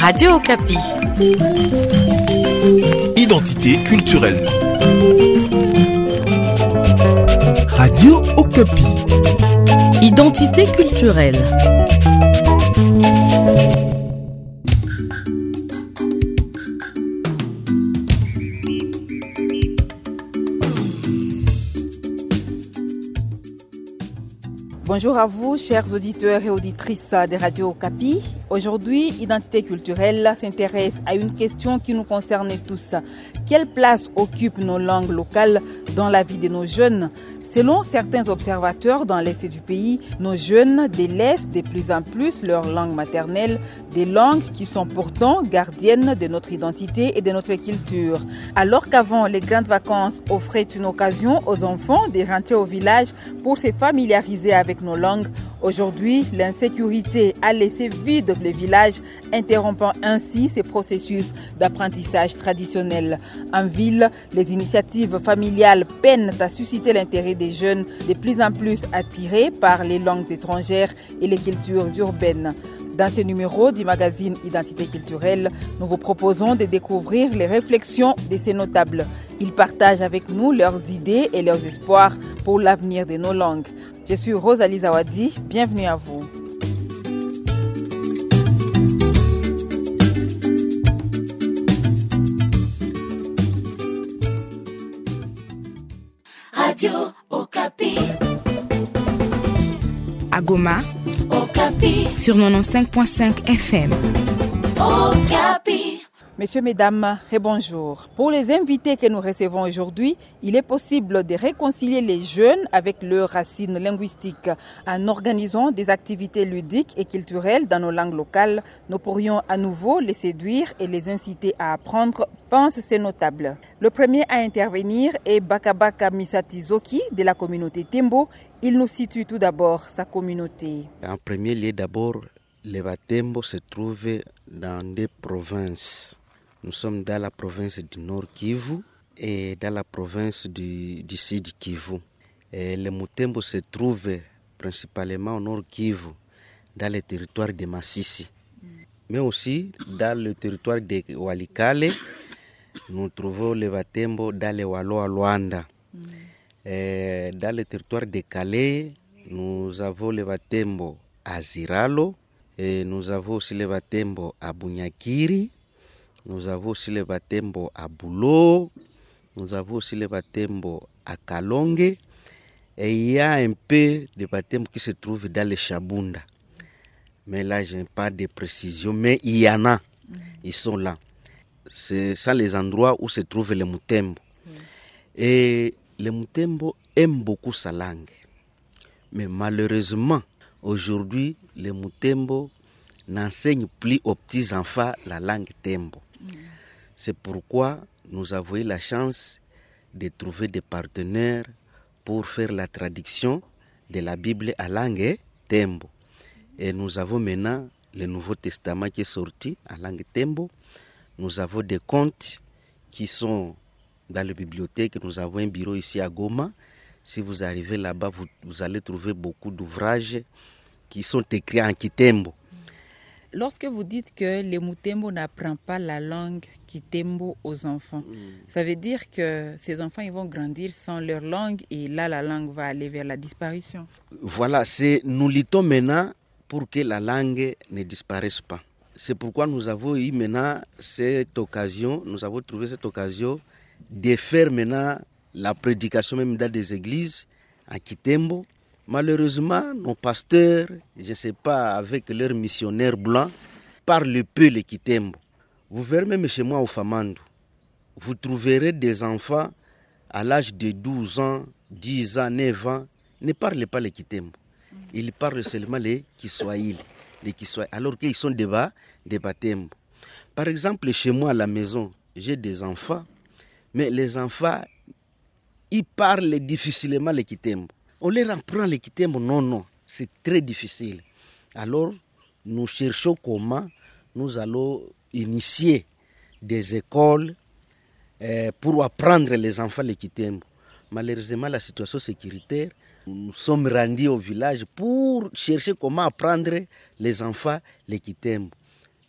Radio Okapi. Identité culturelle. Radio Okapi. Identité culturelle. Bonjour à vous, chers auditeurs et auditrices des radios Okapi. Aujourd'hui, Identité culturelle s'intéresse à une question qui nous concerne tous. Quelle place occupent nos langues locales dans la vie de nos jeunes ? Selon certains observateurs dans l'Est du pays, nos jeunes délaissent de plus en plus leur langue maternelle, des langues qui sont pourtant gardiennes de notre identité et de notre culture. Alors qu'avant, les grandes vacances offraient une occasion aux enfants de rentrer au village pour se familiariser avec nos langues, aujourd'hui, l'insécurité a laissé vide les villages, interrompant ainsi ces processus d'apprentissage traditionnel. En ville, les initiatives familiales peinent à susciter l'intérêt des jeunes de plus en plus attirés par les langues étrangères et les cultures urbaines. Dans ce numéro du magazine Identité culturelle, nous vous proposons de découvrir les réflexions de ces notables. Ils partagent avec nous leurs idées et leurs espoirs pour l'avenir de nos langues. Je suis Rosalie Zawadi, bienvenue à vous. Radio Okapi. À Goma, Okapi. sur 95.5 FM. Okapi. Messieurs, mesdames, et bonjour. Pour les invités que nous recevons aujourd'hui, il est possible de réconcilier les jeunes avec leurs racines linguistiques. En organisant des activités ludiques et culturelles dans nos langues locales, nous pourrions à nouveau les séduire et les inciter à apprendre, pensent ces notables. Le premier à intervenir est Bakabaka Misatizoki de la communauté Tembo. Il nous situe tout d'abord sa communauté. En premier lieu, d'abord, les Batembo se trouvent dans des provinces. Nous sommes dans la province du Nord Kivu et dans la province du Sud Kivu. Et les Mutembo se trouvent principalement au Nord Kivu, dans le territoire de Masisi. Mais aussi dans le territoire de Walikale, nous trouvons les Batembo dans le Walo à Luanda. Et dans le territoire de Calais, nous avons les Batembo à Ziralo, et nous avons aussi les Batembo à Bunyakiri, nous avons aussi les Batembo à Boulo, nous avons aussi les Batembo à Kalonge, et il y a un peu de Batembo qui se trouvent dans les Chabunda. Mais là, je n'ai pas de précision, mais il y en a, ils sont là. C'est ça les endroits où se trouvent les Mutembo. Et les Mutembo aiment beaucoup sa langue. Mais malheureusement, aujourd'hui, les Mutembo n'enseignent plus aux petits-enfants la langue Tembo. C'est pourquoi nous avons eu la chance de trouver des partenaires pour faire la traduction de la Bible à langue Tembo. Et nous avons maintenant le Nouveau Testament qui est sorti en langue Tembo. Nous avons des contes qui sont dans la bibliothèque. Nous avons un bureau ici à Goma. Si vous arrivez là-bas, vous allez trouver beaucoup d'ouvrages qui sont écrits en Kitembo. Lorsque vous dites que les Mutembo n'apprennent pas la langue Kitembo aux enfants, ça veut dire que ces enfants ils vont grandir sans leur langue et là la langue va aller vers la disparition. Voilà, nous luttons maintenant pour que la langue ne disparaisse pas. C'est pourquoi nous avons eu maintenant cette occasion, nous avons trouvé cette occasion de faire maintenant la prédication même dans des églises à Kitembo. Malheureusement, nos pasteurs, je ne sais pas, avec leurs missionnaires blancs, parlent peu le Kitembo. Vous verrez même chez moi au Famandou, vous trouverez des enfants à l'âge de 12 ans, 10 ans, 9 ans, ne parlent pas le Kitembo. Ils parlent seulement les Kiswahili, alors qu'ils sont des Batembo. Par exemple, chez moi à la maison, j'ai des enfants, mais les enfants, ils parlent difficilement le Kitembo. On leur apprend le Kitembo, non, c'est très difficile. Alors, nous cherchons comment nous allons initier des écoles pour apprendre les enfants le Kitembo. Malheureusement, la situation sécuritaire, nous sommes rendus au village pour chercher comment apprendre les enfants le Kitembo.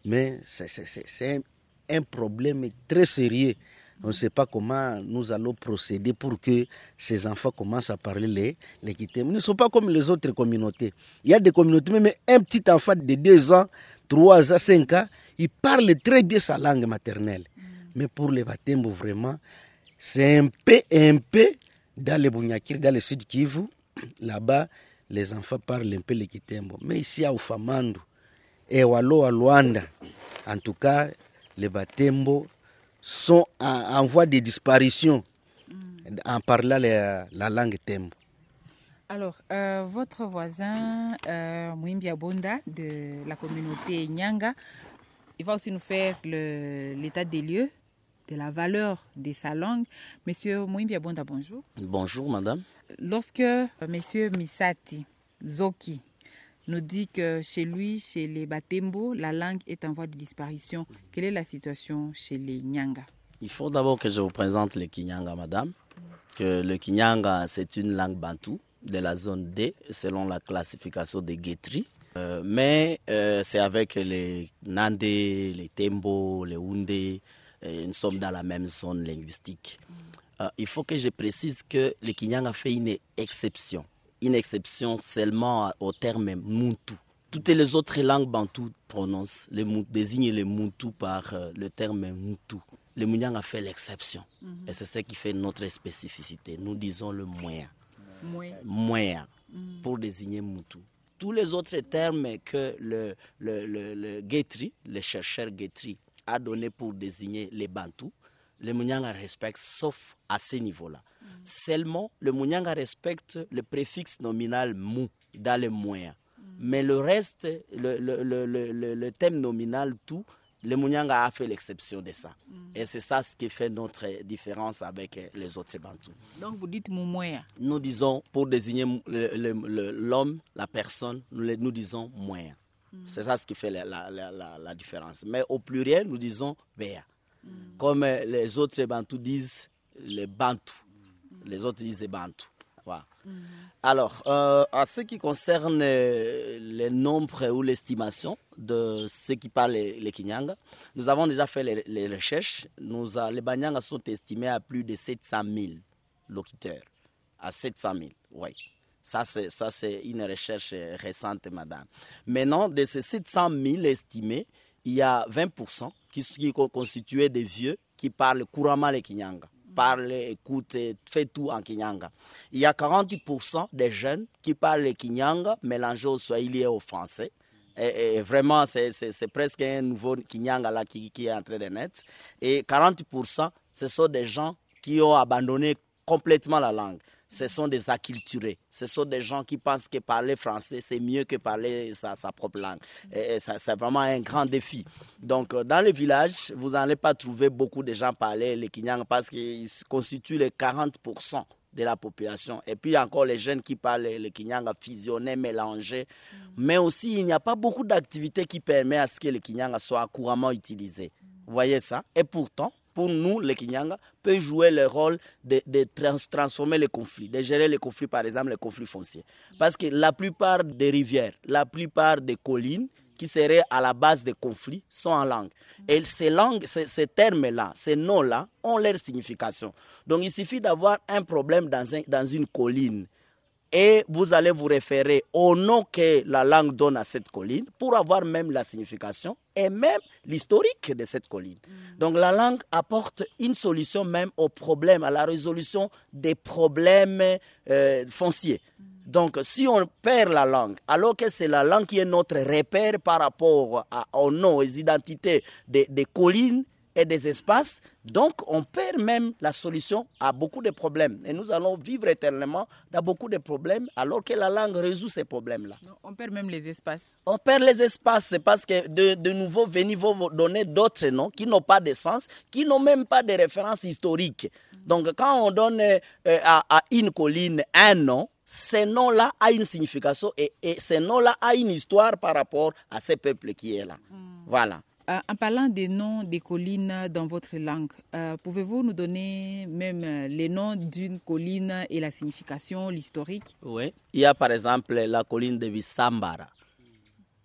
Mais c'est un problème très sérieux. On ne sait pas comment nous allons procéder pour que ces enfants commencent à parler les Kitembo. Ils ne sont pas comme les autres communautés. Il y a des communautés, même un petit enfant de 2 ans, 3 ans, 5 ans, il parle très bien sa langue maternelle. Mais pour les Batembo, vraiment, c'est un peu dans les Bunyakiri, dans le sud Kivu. Là-bas, les enfants parlent un peu le Kitembo. Mais ici à Ufamandu et à Luanda, en tout cas, les Batembo sont en voie de disparition en parlant la langue Tembo. Alors, votre voisin, Mouimbia Bonda, de la communauté Nyanga, il va aussi nous faire l'état des lieux de la valeur de sa langue. Monsieur Mouimbia Bonda, bonjour. Bonjour, madame. Lorsque monsieur Misati Zoki nous dit que chez lui, chez les Batembo, la langue est en voie de disparition, quelle est la situation chez les Nyanga? Il faut d'abord que je vous présente le Kinyanga, madame. Que le Kinyanga, c'est une langue bantoue de la zone D, selon la classification des Guetri. Mais c'est avec les Nandé, les Tembo, les Houndé, nous sommes dans la même zone linguistique. Il faut que je précise que le Kinyanga fait une exception seulement au terme Muntu. Toutes les autres langues bantoues désignent les Muntu par le terme Muntu. Le Kinyanga fait l'exception. Et c'est ce qui fait notre spécificité. Nous disons le moyen. Moyen. Pour désigner Muntu. Tous les autres termes que le Guetri, le chercheur Guetri, a donné pour désigner les Bantous, le Munyanga respecte, sauf à ce niveau-là. Seulement, le Munyanga respecte le préfixe nominal mou dans le moyen. Mais le reste, le thème nominal tout, le Munyanga a fait l'exception de ça. Et c'est ça ce qui fait notre différence avec les autres Bantous. Donc vous dites moyen. Nous disons, pour désigner l'homme, la personne, nous disons moyen. C'est ça ce qui fait la différence. Mais au pluriel, nous disons Béa. Comme les autres Bantous disent les Bantous. Les autres disent les Bantous. Voilà. Alors, en ce qui concerne le nombre ou l'estimation de ceux qui parlent les Kinyanga, nous avons déjà fait les recherches. Les Banyanga sont estimés à plus de 700 000 locuteurs. À 700 000, oui. Ça, c'est une recherche récente, madame. Maintenant, de ces 700 000 estimés, il y a 20% qui sont constitués de vieux qui parlent couramment le Kinyanga. Parlent, écoutent, fait tout en Kinyanga. Il y a 40% des jeunes qui parlent le Kinyanga mélangé au Swahili et au français. Et vraiment, c'est presque un nouveau Kinyanga là qui est en train de naître. Et 40%, ce sont des gens qui ont abandonné complètement la langue. Ce sont des acculturés. Ce sont des gens qui pensent que parler français, c'est mieux que parler sa propre langue. Et c'est vraiment un grand défi. Donc, dans les villages, vous n'allez pas trouver beaucoup de gens parler le Kinyanga parce qu'ils constituent les 40% de la population. Et puis, encore les jeunes qui parlent le Kinyanga fusionné, mélangé. Mais aussi, il n'y a pas beaucoup d'activités qui permettent à ce que le Kinyanga soit couramment utilisé. Vous voyez ça? Et pourtant, pour nous, le Kinyanga peut jouer le rôle de transformer les conflits, de gérer les conflits, par exemple les conflits fonciers. Parce que la plupart des rivières, la plupart des collines qui seraient à la base des conflits sont en langue. Et ces termes-là, ces noms-là ont leur signification. Donc il suffit d'avoir un problème dans une colline et vous allez vous référer au nom que la langue donne à cette colline pour avoir même la signification et même l'historique de cette colline. Donc la langue apporte une solution même aux problèmes, à la résolution des problèmes fonciers. Donc si on perd la langue, alors que c'est la langue qui est notre repère par rapport aux noms, aux identités des collines et des espaces, donc on perd même la solution à beaucoup de problèmes. Et nous allons vivre éternellement dans beaucoup de problèmes alors que la langue résout ces problèmes-là. On perd même les espaces. On perd les espaces, c'est parce que de nouveaux venus vont donner d'autres noms qui n'ont pas de sens, qui n'ont même pas de référence historique. Donc quand on donne à une colline un nom, ce nom-là a une signification et ce nom-là a une histoire par rapport à ce peuple qui est là. Voilà. En parlant des noms des collines dans votre langue, pouvez-vous nous donner même les noms d'une colline et la signification, l'historique? Oui. Il y a par exemple la colline de Bissambara.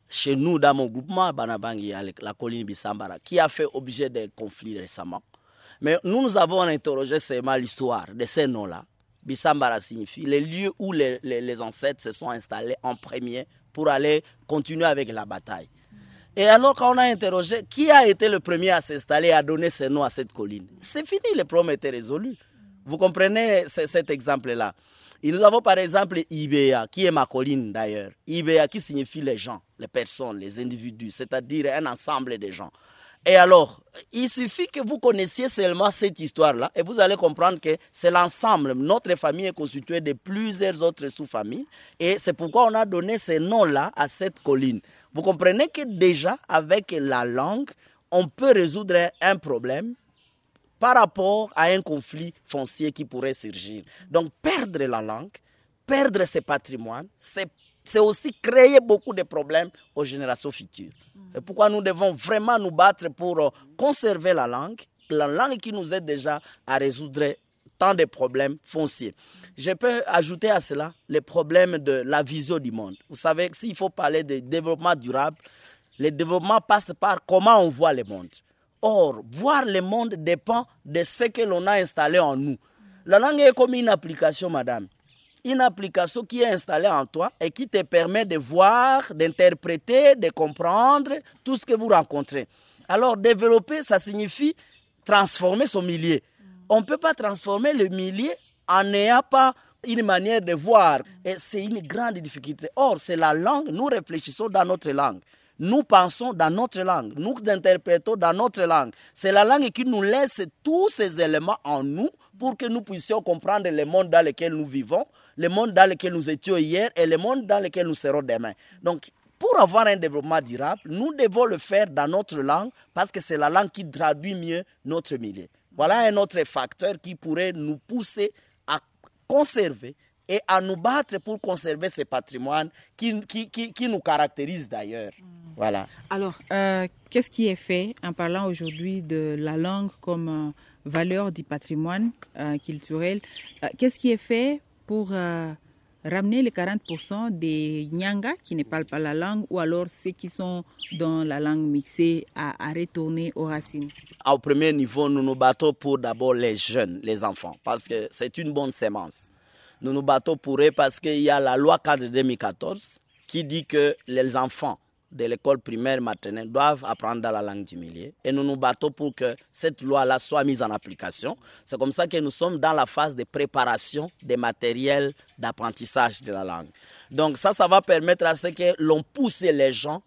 chez nous, dans mon groupement, Banabangi, la colline Bissambara, qui a fait objet de conflits récemment. Mais nous avons interrogé seulement l'histoire de ces noms-là. Bissambara signifie les lieux où les ancêtres se sont installés en premier pour aller continuer avec la bataille. Et alors, quand on a interrogé qui a été le premier à s'installer et à donner ce nom à cette colline, c'est fini, le problème était résolu. Vous comprenez cet exemple-là. Et nous avons par exemple Ibea, qui est ma colline d'ailleurs. Ibea qui signifie les gens, les personnes, les individus, c'est-à-dire un ensemble de gens. Et alors, il suffit que vous connaissiez seulement cette histoire-là et vous allez comprendre que c'est l'ensemble. Notre famille est constituée de plusieurs autres sous-familles et c'est pourquoi on a donné ce nom-là à cette colline. Vous comprenez que déjà, avec la langue, on peut résoudre un problème par rapport à un conflit foncier qui pourrait surgir. Donc, perdre la langue, perdre ses patrimoines, c'est aussi créer beaucoup de problèmes aux générations futures. Et pourquoi nous devons vraiment nous battre pour conserver la langue qui nous aide déjà à résoudre tant de problèmes fonciers. Je peux ajouter à cela les problèmes de la vision du monde. Vous savez, s'il faut parler de développement durable, le développement passe par comment on voit le monde. Or, voir le monde dépend de ce que l'on a installé en nous. La langue est comme une application, madame. Une application qui est installée en toi et qui te permet de voir, d'interpréter, de comprendre tout ce que vous rencontrez. Alors, développer, ça signifie transformer son milieu. On ne peut pas transformer le milieu en n'ayant pas une manière de voir. Et c'est une grande difficulté. Or, c'est la langue, nous réfléchissons dans notre langue. Nous pensons dans notre langue, nous interprétons dans notre langue. C'est la langue qui nous laisse tous ces éléments en nous pour que nous puissions comprendre le monde dans lequel nous vivons, le monde dans lequel nous étions hier et le monde dans lequel nous serons demain. Donc, pour avoir un développement durable, nous devons le faire dans notre langue parce que c'est la langue qui traduit mieux notre milieu. Voilà un autre facteur qui pourrait nous pousser à conserver et à nous battre pour conserver ces patrimoines qui nous caractérisent d'ailleurs. Voilà. Alors, qu'est-ce qui est fait en parlant aujourd'hui de la langue comme valeur du patrimoine culturel? Qu'est-ce qui est fait pour ramener les 40% des Nyanga qui ne parlent pas la langue ou alors ceux qui sont dans la langue mixée à retourner aux racines? Au premier niveau, nous nous battons pour d'abord les jeunes, les enfants, parce que c'est une bonne sémence. Nous nous battons pour eux parce qu'il y a la loi cadre 2014 qui dit que les enfants de l'école primaire maternelle doivent apprendre dans la langue du milieu. Et nous nous battons pour que cette loi-là soit mise en application. C'est comme ça que nous sommes dans la phase de préparation des matériels d'apprentissage de la langue. Donc ça va permettre à ce que l'on pousse les gens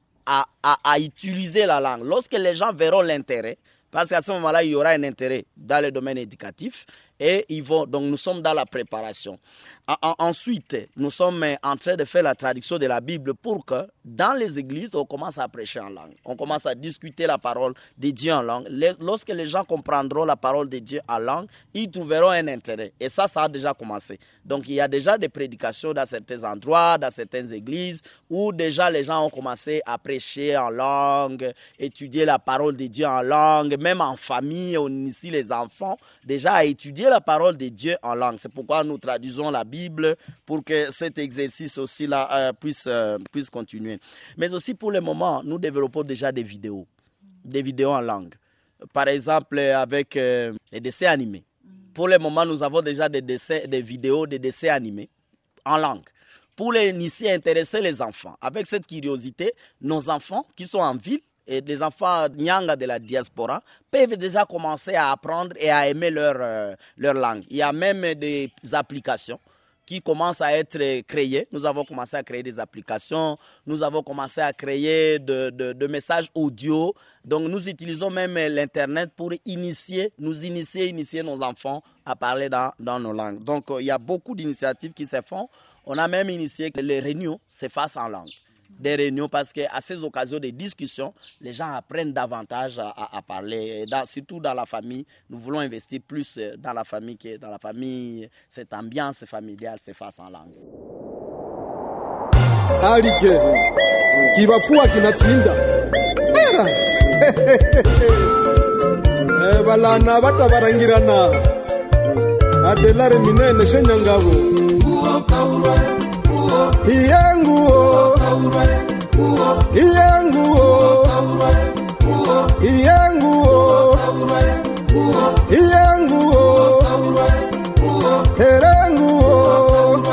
à utiliser la langue. Lorsque les gens verront l'intérêt, parce qu'à ce moment-là, il y aura un intérêt dans le domaine éducatif et donc nous sommes dans la préparation. Ensuite, nous sommes en train de faire la traduction de la Bible pour que dans les églises, on commence à prêcher en langue. On commence à discuter la parole de Dieu en langue. Lorsque les gens comprendront la parole de Dieu en langue, ils trouveront un intérêt. Et ça a déjà commencé. Donc, il y a déjà des prédications dans certains endroits, dans certaines églises, où déjà les gens ont commencé à prêcher en langue, étudier la parole de Dieu en langue, même en famille, on initie les enfants déjà à étudier la parole de Dieu en langue. C'est pourquoi nous traduisons la Bible pour que cet exercice aussi là puisse continuer. Mais aussi pour le moment, nous développons déjà des vidéos en langue. Par exemple, avec les dessins animés. Pour le moment, nous avons déjà des vidéos de dessins animés en langue. Pour initier, intéresser les enfants. Avec cette curiosité, nos enfants qui sont en ville, et des enfants Nyanga de la diaspora peuvent déjà commencer à apprendre et à aimer leur langue. Il y a même des applications qui commencent à être créées. Nous avons commencé à créer des applications, nous avons commencé à créer de messages audio. Donc nous utilisons même l'Internet pour initier nos enfants à parler dans nos langues. Donc il y a beaucoup d'initiatives qui se font. On a même initié que les réunions se fassent en langue. Des réunions parce qu'à ces occasions de discussion, les gens apprennent davantage à parler. Surtout dans la famille, nous voulons investir plus dans la famille, cette ambiance familiale se fasse en langue. Alike, kibafua kinatsinda. Balana batabarangirana. Adelare minene shenyangabo. Iyangu iyenguo iyenguo iyenguo herenguo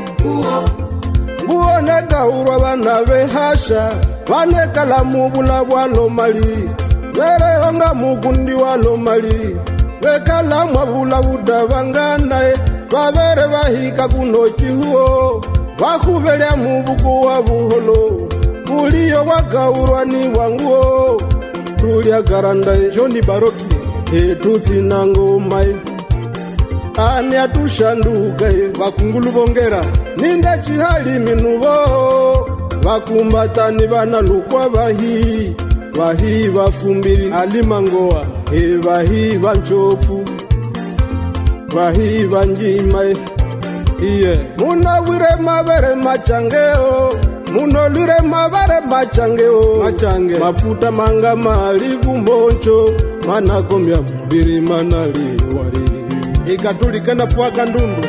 nguo negaurwa bana behasha banekala mubula bwalo mali berehonga mukundi walo mali bekala mwabula budabanganae babere bahika kunoki huo bakubelya mubuku wa buholo buliyo bwagaurwa ni bwanguo tulya garandae Johnny Baroki etutsi ngomai ani atushandukae bakungulu bongera ninde chihali minubo bakumbatani bana lukwa bahi bafumbiri alimangoa bahi banchofu bahi banjimae iye munawire mabere machangeo munolire mabere machangeo mafuta manga mali kumboncho manakomya mubiri manali wari ikatulikana fuaka ndundu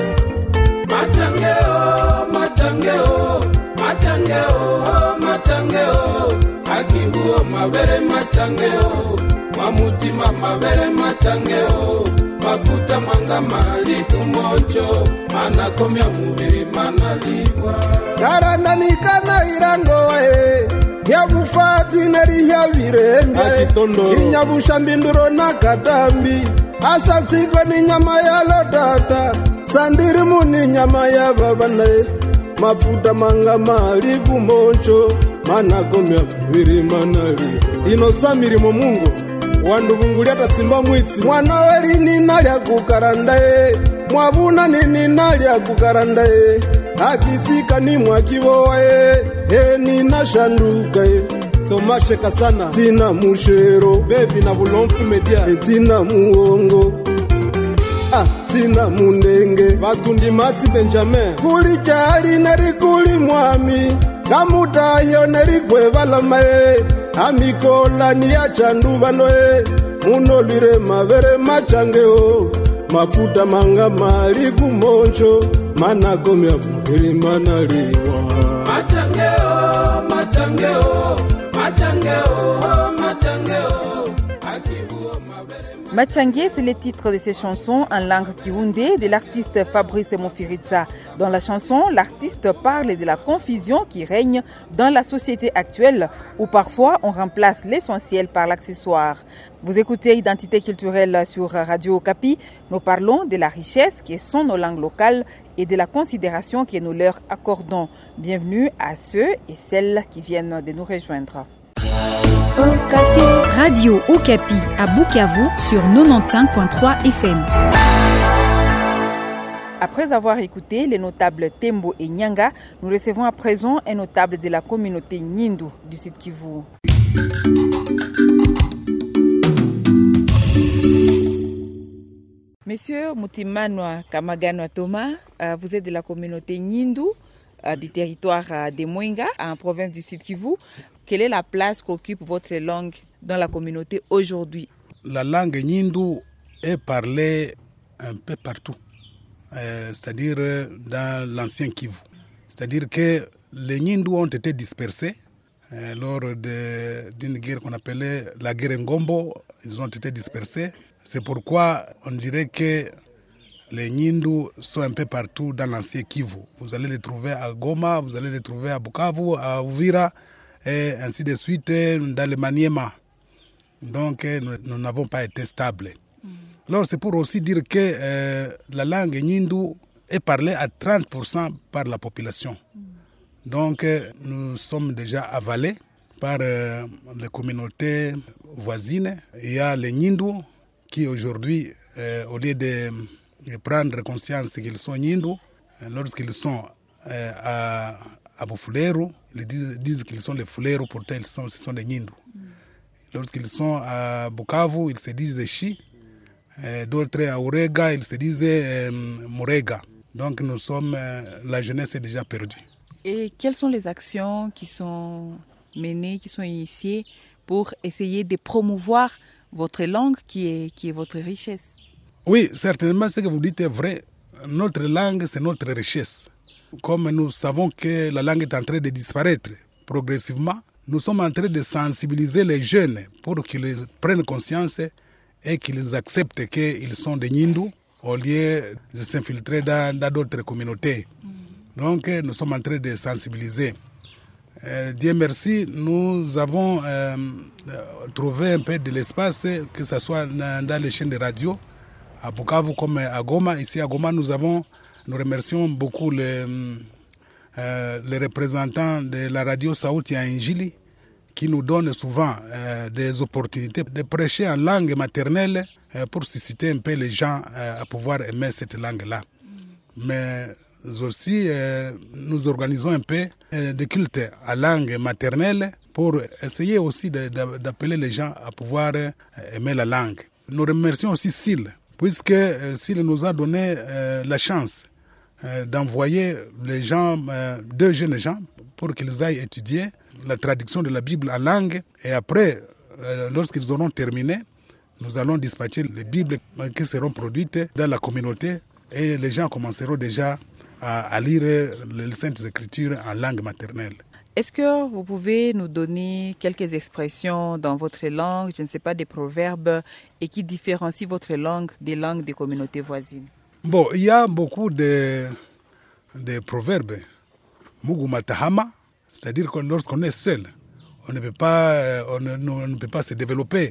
machangeo akihuo mabere machangeo mamutima mabere machangeo mafuta manga mali kumoncho manakomya mubiri manaliwa karandanikana irangoe yabufati neri yavirembe inyabushambinduro na katambi asatsiko ni nyama ya lotata sandiri muni nyama ya babanae mafuta manga mali kumoncho manakomya mubiri manali inosamiri mo Mungu wandu vunguli atatsimba mwitsi mwana weli ninalya kukarandae mwabuna ninalya kukarandae akisika ni mwakivoae ninashandukae Tomashe Kasana tina mushero bebi na bulomfu media tina muongo tina mundenge batundi matsi Benjamin kuli chali neri kuli mwami kamutayo neri kwevalamae amikola ni achandu banoe munolire mabere machangeo mafuta manga mali kumoncho manakomya mubiri manaliwa machangeo Machangué, c'est le titre de ses chansons en langue kiwundé de l'artiste Fabrice Mofiritsa. Dans la chanson, l'artiste parle de la confusion qui règne dans la société actuelle où parfois on remplace l'essentiel par l'accessoire. Vous écoutez Identité culturelle sur Radio Okapi. Nous parlons de la richesse qui sont nos langues locales et de la considération que nous leur accordons. Bienvenue à ceux et celles qui viennent de nous rejoindre. Okapi. Radio Okapi à Bukavu sur 95.3 FM. Après avoir écouté les notables Tembo et Nyanga, nous recevons à présent un notable de la communauté Nyindu du Sud Kivu. Monsieur Mutimanwa Kamaganwa Thomas, vous êtes de la communauté Nyindu du territoire de Mwenga, en province du Sud Kivu. Quelle est la place qu'occupe votre langue dans la communauté aujourd'hui? La langue Nyindu est parlée un peu partout, c'est-à-dire dans l'ancien Kivu. C'est-à-dire que les Nyindu ont été dispersés lors d'une guerre qu'on appelait la guerre Ngombo. Ils ont été dispersés. C'est pourquoi on dirait que les Nyindu sont un peu partout dans l'ancien Kivu. Vous allez les trouver à Goma, vous allez les trouver à Bukavu, à Uvira, et ainsi de suite dans le Maniema. Donc nous n'avons pas été stables. Alors c'est pour aussi dire que la langue Nyindu est parlée à 30% par la population. Donc nous sommes déjà avalés par les communautés voisines. Il y a les Nyindu qui aujourd'hui, au lieu de prendre conscience qu'ils sont Nyindu, lorsqu'ils sont à Bufulero, ils disent qu'ils sont les Fulero, pourtant ce sont des Nyindu. Lorsqu'ils sont à Bukavu, ils se disent Chi. D'autres à Urega, ils se disent Murega. Donc nous sommes, la jeunesse est déjà perdue. Et quelles sont les actions qui sont menées, qui sont initiées pour essayer de promouvoir votre langue qui est votre richesse? Oui, certainement ce que vous dites est vrai. Notre langue, c'est notre richesse. Comme nous savons que la langue est en train de disparaître, progressivement, nous sommes en train de sensibiliser les jeunes pour qu'ils prennent conscience et qu'ils acceptent qu'ils sont des Nyindu au lieu de s'infiltrer dans d'autres communautés. Donc, nous sommes en train de sensibiliser. Dieu merci, nous avons trouvé un peu de l'espace, que ce soit dans les chaînes de radio, à Bukavu comme à Goma. Ici à Goma, nous remercions beaucoup les représentants de la radio Sauti Injili qui nous donnent souvent des opportunités de prêcher en langue maternelle pour susciter un peu les gens à pouvoir aimer cette langue-là. Mais aussi, nous organisons un peu des cultes à langue maternelle pour essayer aussi d'appeler les gens à pouvoir aimer la langue. Nous remercions aussi SIL, puisque SIL nous a donné la chance d'envoyer les gens, 2 jeunes gens, pour qu'ils aillent étudier la traduction de la Bible en langue. Et après, lorsqu'ils auront terminé, nous allons dispatcher les Bibles qui seront produites dans la communauté et les gens commenceront déjà à lire les Saintes Écritures en langue maternelle. Est-ce que vous pouvez nous donner quelques expressions dans votre langue, je ne sais pas, des proverbes, et qui différencient votre langue des langues des communautés voisines? Bon, il y a beaucoup de proverbes. Mugu matahama, c'est-à-dire que lorsqu'on est seul, on ne peut pas se développer.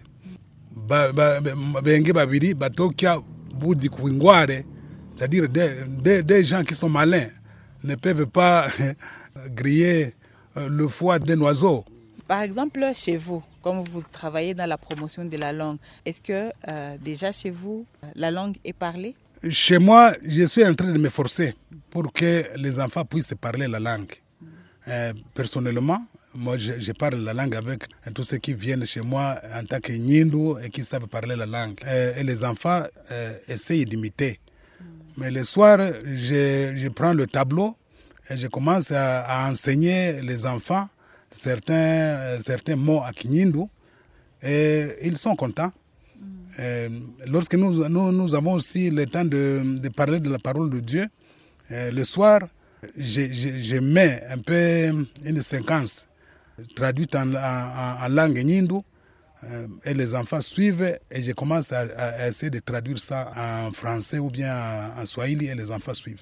Benge babiri, batokia, budi kuingware, c'est-à-dire des gens qui sont malins ne peuvent pas griller le foie d'un oiseau. Par exemple, chez vous, comme vous travaillez dans la promotion de la langue, est-ce que déjà chez vous, la langue est parlée? Chez moi, je suis en train de me forcer pour que les enfants puissent parler la langue. Personnellement, moi, je parle la langue avec tous ceux qui viennent chez moi en tant que Nyindu et qui savent parler la langue. Et les enfants essayent d'imiter. Mais le soir, je prends le tableau et je commence à enseigner les enfants certains mots à Kinyindu et ils sont contents. Lorsque nous avons aussi le temps de parler de la parole de Dieu, le soir, je mets un peu une séquence traduite en langue Nyindu et les enfants suivent et je commence à essayer de traduire ça en français ou bien en swahili et les enfants suivent.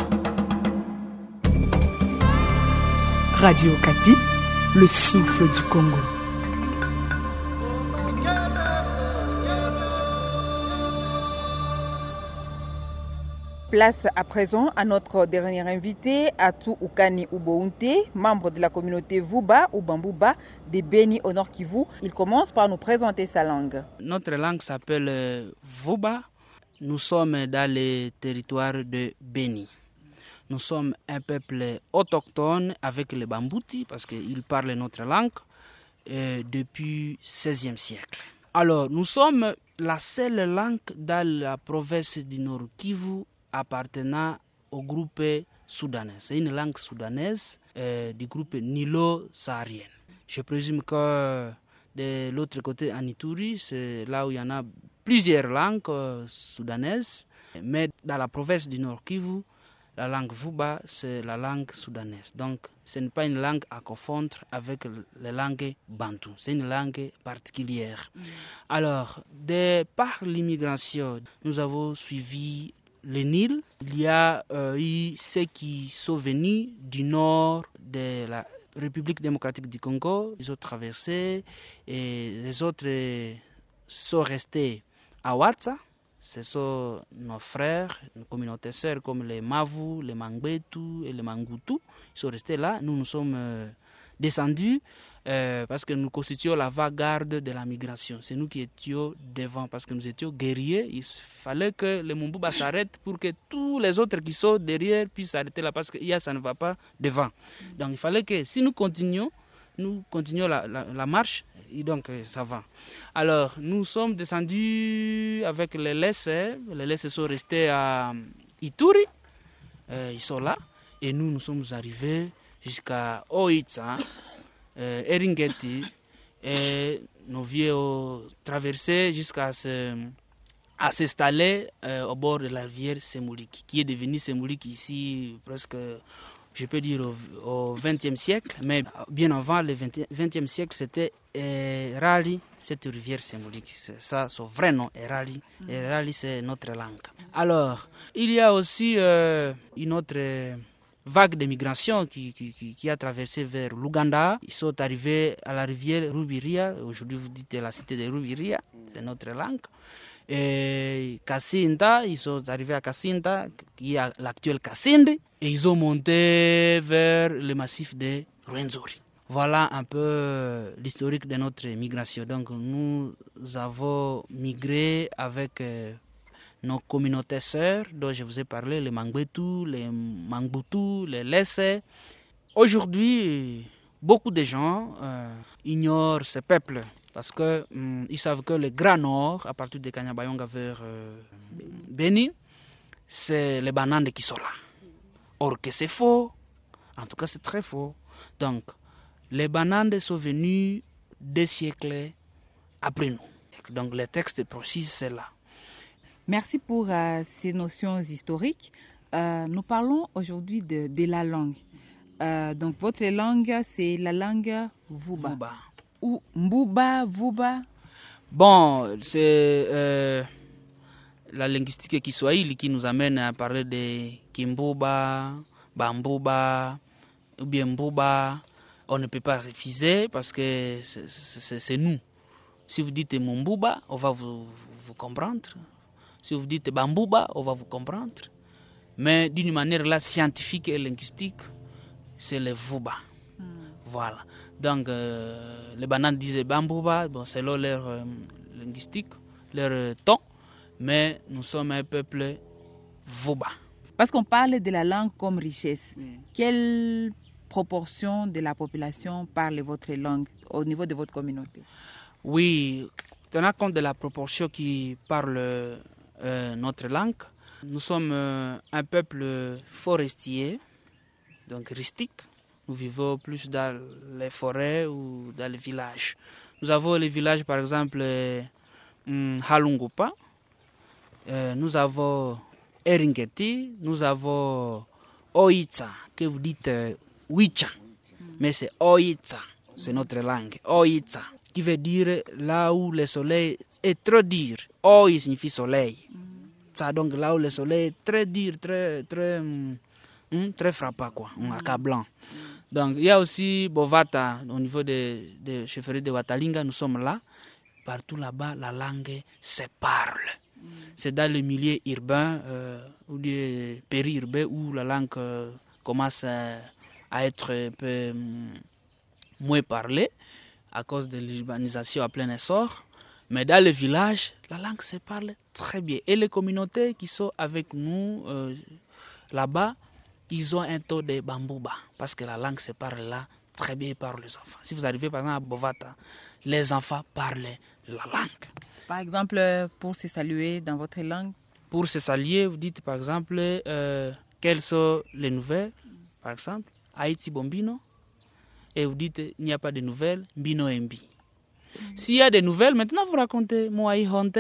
Radio Okapi, le souffle du Congo. Place à présent à notre dernier invité, Atou Ukani Ubounte, membre de la communauté Vuba ou Bambouba de Beni au Nord Kivu. Il commence par nous présenter sa langue. Notre langue s'appelle Vuba. Nous sommes dans le territoire de Beni. Nous sommes un peuple autochtone avec les Bambouti parce qu'ils parlent notre langue depuis le XVIe siècle. Alors, nous sommes la seule langue dans la province du Nord Kivu appartenant au groupe soudanais. C'est une langue soudanaise du groupe nilo-saharien. Je présume que de l'autre côté, en Ituri, c'est là où il y en a plusieurs langues soudanaises. Mais dans la province du Nord Kivu, la langue Vuba, c'est la langue soudanaise. Donc, ce n'est pas une langue à confondre avec les langues bantou. C'est une langue particulière. Alors, par l'immigration, nous avons suivi le Nil. Il y a eu ceux qui sont venus du nord de la République démocratique du Congo. Ils ont traversé et les autres sont restés à Ouatsa. Ce sont nos frères, nos communautés sœurs comme les Mavu, les Mangbetu et les Mangutu. Ils sont restés là. Nous sommes descendus parce que nous constituons la vanguarde de la migration. C'est nous qui étions devant parce que nous étions guerriers. Il fallait que les Mumbuba s'arrêtent pour que tous les autres qui sont derrière puissent s'arrêter là parce que ça ne va pas devant. Donc il fallait que si nous continuons la marche et donc ça va. Alors nous sommes descendus avec les Lessés. Les Lessés sont restés à Ituri. Ils sont là. Et nous sommes arrivés jusqu'à Oitsa. Eringeti et nos vieux ont traversé jusqu'à s'installer au bord de la rivière Semoulik, qui est devenue Semoulik ici presque je peux dire au XXe siècle, mais bien avant le XXe siècle, c'était Erali, cette rivière symbolique. C'est ça, son vrai nom, Erali. Erali, c'est notre langue. Alors, il y a aussi une autre vague de migration qui a traversé vers l'Ouganda. Ils sont arrivés à la rivière Rubiria. Aujourd'hui, vous dites la cité de Rubiria, c'est notre langue. Et Kassinda, ils sont arrivés à Kassinda, qui est l'actuel Kasindi, et ils ont monté vers le massif de Rwenzori. Voilà un peu l'historique de notre migration. Donc nous avons migré avec nos communautés sœurs dont je vous ai parlé, les Mangbetu, les Mangbutu, les Lessé. Aujourd'hui, beaucoup de gens ignorent ces peuples. Parce qu'ils savent que le Grand Nord, à partir de Kanyabayonga vers Beni, c'est les bananes qui sont là. Or que c'est faux, en tout cas c'est très faux. Donc, les bananes sont venues des siècles après nous. Donc, les textes précisent cela. Merci pour ces notions historiques. Nous parlons aujourd'hui de la langue. Donc, votre langue, c'est la langue Vuba. Vuba. Ou Mbuba, Vuba? Bon, c'est la linguistique kiswahili qui nous amène à parler de Kimbuba, Bambuba, ou bien Mbuba. On ne peut pas refuser parce que c'est nous. Si vous dites Mumbuba, on va vous comprendre. Si vous dites Bambuba, on va vous comprendre. Mais d'une manière là, scientifique et linguistique, c'est le Vuba. Voilà. Donc, les bananes disent Bambouba, bon, c'est leur linguistique, leur ton, mais nous sommes un peuple Vuba. Parce qu'on parle de la langue comme richesse, quelle proportion de la population parle votre langue au niveau de votre communauté? Oui, tenant compte de la proportion qui parle notre langue, nous sommes un peuple forestier, donc rustique. Nous vivons plus dans les forêts ou dans les villages. Nous avons les villages, par exemple, Halungupa, nous avons Eringeti, nous avons Oitza, que vous dites Wicha, mais c'est Oitza, c'est notre langue, Oitza, qui veut dire là où le soleil est très dur. Oi signifie soleil. Ça, donc là où le soleil est très dur, très frappant, quoi, accablant. Donc, il y a aussi Bovata, au niveau des chefferies de Watalinga, nous sommes là. Partout là-bas, la langue se parle. C'est dans le milieu urbain ou des périurbains où la langue commence à être un peu moins parlée à cause de l'urbanisation à plein essor. Mais dans les villages, la langue se parle très bien. Et les communautés qui sont avec nous là-bas, ils ont un taux de bambouba, parce que la langue se parle là très bien par les enfants. Si vous arrivez par exemple à Bovata, les enfants parlent la langue. Par exemple, pour se saluer dans votre langue? Pour se saluer, vous dites par exemple, quelles sont les nouvelles? Par exemple, Haïti Bombino. Et vous dites, il n'y a pas de nouvelles, Mbino Mbi. S'il y a des nouvelles, maintenant vous racontez, Moaï Honte,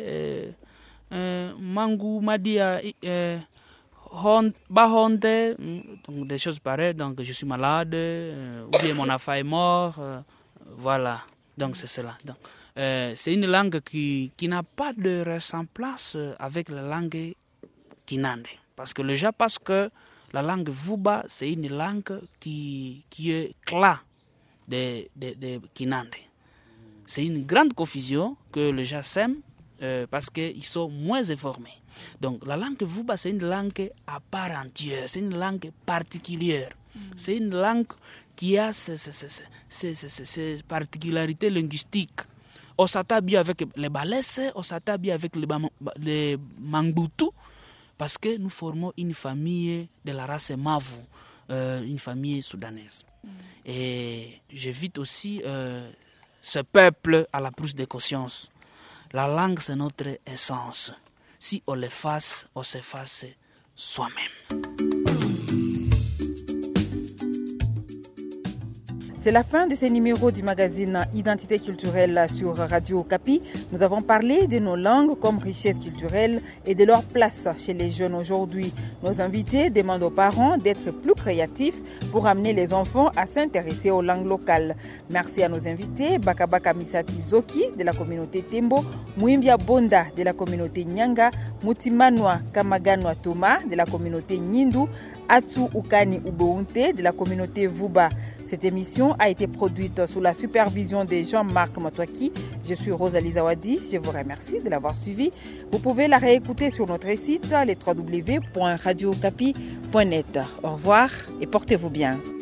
Mangou Madia, Bahonte, donc des choses pareilles, donc je suis malade, ou bien mon enfant est mort, voilà, donc c'est cela. Donc, c'est une langue qui n'a pas de ressemblance avec la langue Kinande, parce que le Japon pense que la langue Vuba, c'est une langue qui est claire de Kinande. C'est une grande confusion que les gens s'aiment parce qu'ils sont moins informés. Donc la langue Vuba, c'est une langue à part entière, c'est une langue particulière. C'est une langue qui a ces particularités linguistiques. On s'attaque bien avec les Balès, on s'attaque bien avec les Mangbutu, parce que nous formons une famille de la race Mavu, une famille soudanaise. Et j'invite aussi ce peuple à la prise de conscience. La langue, c'est notre essence. Si on l'efface, on s'efface soi-même. C'est la fin de ce numéro du magazine Identité culturelle sur Radio Okapi. Nous avons parlé de nos langues comme richesse culturelle et de leur place chez les jeunes aujourd'hui. Nos invités demandent aux parents d'être plus créatifs pour amener les enfants à s'intéresser aux langues locales. Merci à nos invités, Bakabaka Misati Zoki de la communauté Tembo, Mouimbia Bonda de la communauté Nyanga, Mutimanwa Kamaganwa Thomas de la communauté Nyindu, Atu Ukani Ubounte de la communauté Vuba. Cette émission a été produite sous la supervision de Jean-Marc Matouaki. Je suis Rosalie Zawadi. Je vous remercie de l'avoir suivi. Vous pouvez la réécouter sur notre site, www.radiookapi.net. Au revoir et portez-vous bien.